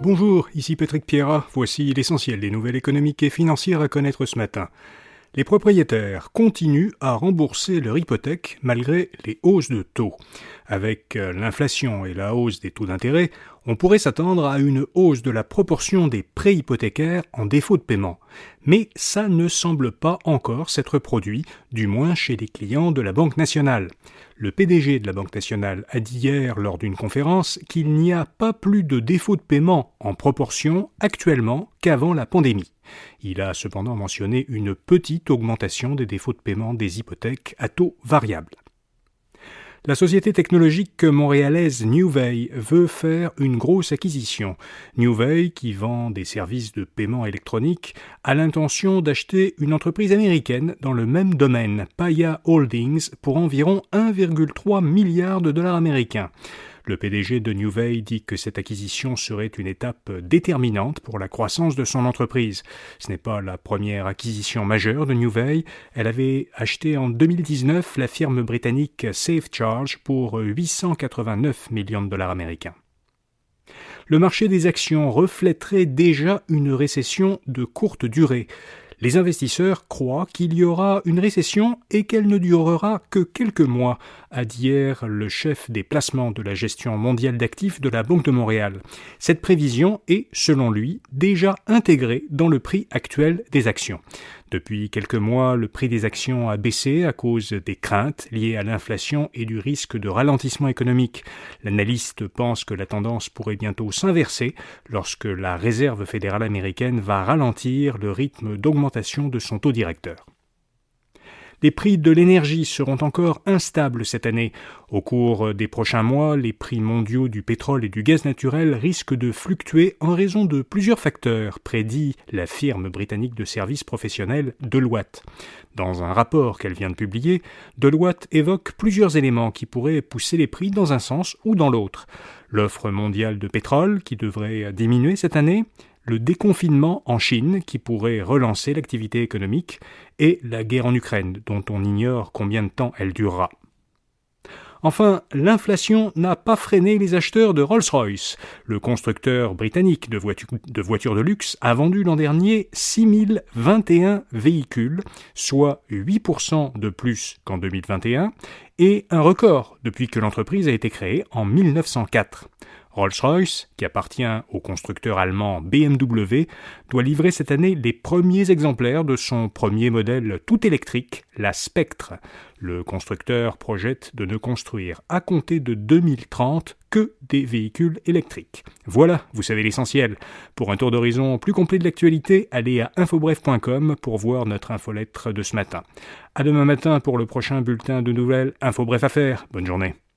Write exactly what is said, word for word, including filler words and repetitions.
Bonjour, ici Patrick Pierrat, voici l'essentiel des nouvelles économiques et financières à connaître ce matin. Les propriétaires continuent à rembourser leur hypothèque malgré les hausses de taux. Avec l'inflation et la hausse des taux d'intérêt, on pourrait s'attendre à une hausse de la proportion des prêts hypothécaires en défaut de paiement. Mais ça ne semble pas encore s'être produit, du moins chez les clients de la Banque nationale. Le P D G de la Banque nationale a dit hier lors d'une conférence qu'il n'y a pas plus de défaut de paiement en proportion actuellement qu'avant la pandémie. Il a cependant mentionné une petite augmentation des défauts de paiement des hypothèques à taux variable. La société technologique montréalaise Nuvei veut faire une grosse acquisition. Nuvei, qui vend des services de paiement électronique, a l'intention d'acheter une entreprise américaine dans le même domaine, Paya Holdings, pour environ un virgule trois milliard de dollars américains. Le P D G de Nuvei dit que cette acquisition serait une étape déterminante pour la croissance de son entreprise. Ce n'est pas la première acquisition majeure de Nuvei. Elle avait acheté en deux mille dix-neuf la firme britannique SafeCharge pour huit cent quatre-vingt-neuf millions de dollars américains. Le marché des actions reflèterait déjà une récession de courte durée. Les investisseurs croient qu'il y aura une récession et qu'elle ne durera que quelques mois, a dit hier le chef des placements de la gestion mondiale d'actifs de la Banque de Montréal. Cette prévision est, selon lui, déjà intégrée dans le prix actuel des actions. Depuis quelques mois, le prix des actions a baissé à cause des craintes liées à l'inflation et du risque de ralentissement économique. L'analyste pense que la tendance pourrait bientôt s'inverser lorsque la Réserve fédérale américaine va ralentir le rythme d'augmentation de son taux directeur. Les prix de l'énergie seront encore instables cette année. Au cours des prochains mois, les prix mondiaux du pétrole et du gaz naturel risquent de fluctuer en raison de plusieurs facteurs, prédit la firme britannique de services professionnels Deloitte. Dans un rapport qu'elle vient de publier, Deloitte évoque plusieurs éléments qui pourraient pousser les prix dans un sens ou dans l'autre. L'offre mondiale de pétrole qui devrait diminuer cette année, le déconfinement en Chine qui pourrait relancer l'activité économique et la guerre en Ukraine dont on ignore combien de temps elle durera. Enfin, l'inflation n'a pas freiné les acheteurs de Rolls-Royce. Le constructeur britannique de, voitu- de voitures de luxe a vendu l'an dernier six mille vingt et un véhicules, soit huit pour cent de plus qu'en deux mille vingt et un, et un record depuis que l'entreprise a été créée en mille neuf cent quatre. Rolls-Royce, qui appartient au constructeur allemand B M W, doit livrer cette année les premiers exemplaires de son premier modèle tout électrique, la Spectre. Le constructeur projette de ne construire à compter de deux mille trente que des véhicules électriques. Voilà, vous savez l'essentiel. Pour un tour d'horizon plus complet de l'actualité, allez à infobref point com pour voir notre infolettre de ce matin. À demain matin pour le prochain bulletin de nouvelles Infobref Affaires. Bonne journée.